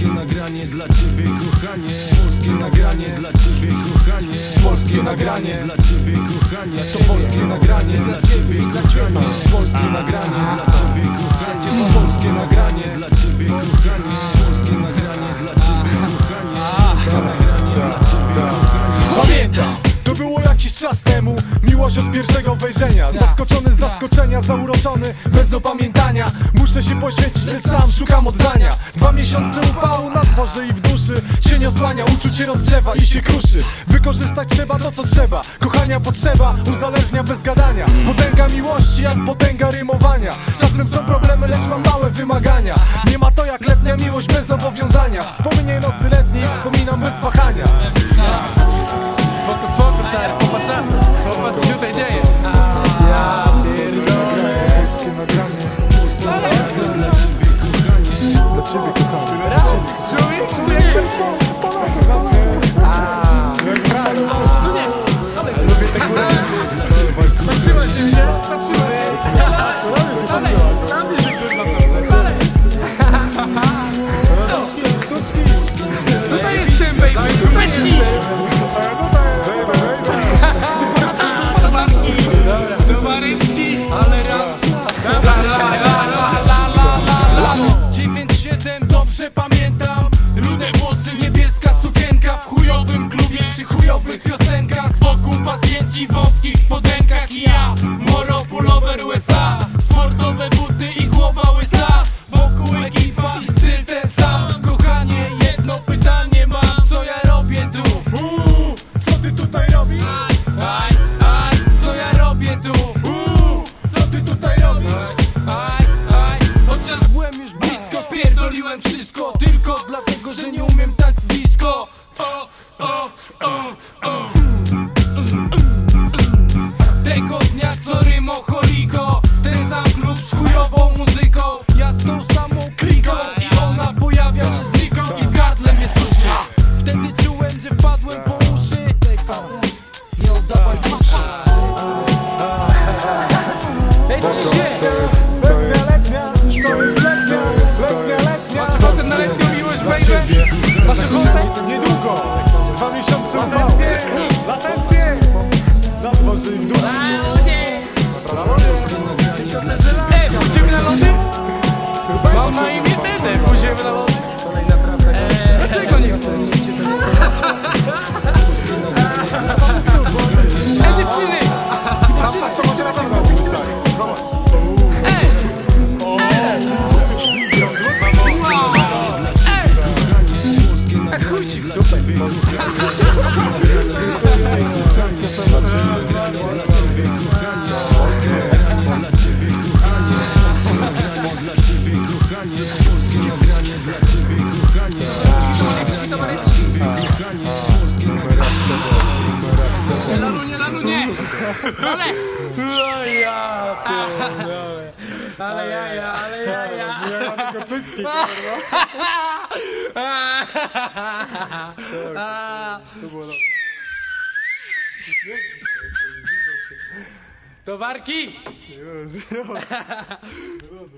Polskie nagranie dla ciebie, kochanie. Polskie nagranie dla ciebie, kochanie. Polskie nagranie dla ciebie, kochanie. To polskie nagranie dla ciebie, kochanie. Polskie nagranie dla ciebie, kochanie. Polskie nagranie dla ciebie, kochanie. Polskie nagranie dla ciebie, kochanie. Polskie nagranie dla ciebie, kochanie. Pamiętam, to było jakiś czas temu. Miłość od pierwszego wejrzenia. Zaskoczony z zaskoczenia, zauroczony bez opamiętania. Muszę się poświęcić, lecz sam szukam oddania. 2 miesiące upału na dworze i w duszy. Cień osłania, uczucie rozgrzewa i się kruszy. Wykorzystać trzeba to co trzeba. Kochania potrzeba, uzależnia bez gadania. Potęga miłości jak potęga rymowania. Czasem są problemy, lecz mam małe wymagania. Nie ma to jak letnia miłość bez zobowiązania. Wspomnienie nocy letniej wspominam bez wahania. Spoko, spoko, stary, popatrz na to. Popatrz, co się tutaj dzieje. Ja pierdolę. Polskie nagranie dla ciebie, kochany. Człowiek, tu nie. Tu nie. Lubię te góry. Patrzyła się, widzicie? Patrzyła się. Na mnie się kurwa Sztuczki. Tutaj jestem, baby. Tutaj jestem. Towaryczki, ale raz. 9-7, dobrze pamiętam. Rude włosy, niebieska sukienka. W chujowym klubie przy chujowych piosenkach. Wokół pacjenci w wąskich spodenkach. I ja, moro pullover USA. Sportowe buty i głowa łysa. Wokół ekipa i styl ten sam. Kochanie, jedno pytanie mam. Co ja robię tu? Co ty tutaj robisz? Aj, co ja robię tu? Co ty tutaj robisz? Aj, chociaż byłem już blisko, spierdoliłem wszystko. Tylko dlatego, że nie umiem tańczyć disco. Tego dnia co rymocholiko. Ten sam klub z chujową muzyką. Ja z tą samą kliką. I ona pojawia się znikąd i w gardle mnie suszy. Wtedy czułem, że wpadłem po uszy. Nie oddawaj duszy. Masz ochotę na letnią miłość, baby? Masz ochotę? Niedługo. 2 miesiące lasencję. Lasencję. Na dworze i w duszy. Pójdziemy na lody? Mam na imię Dede, pójdziemy na lody? Dlaczego nie chcesz? Dziewczyny! Chuj ci w dupę. Nie. Ale jaja. Ja mam tylko cycki, to było Towarki! już.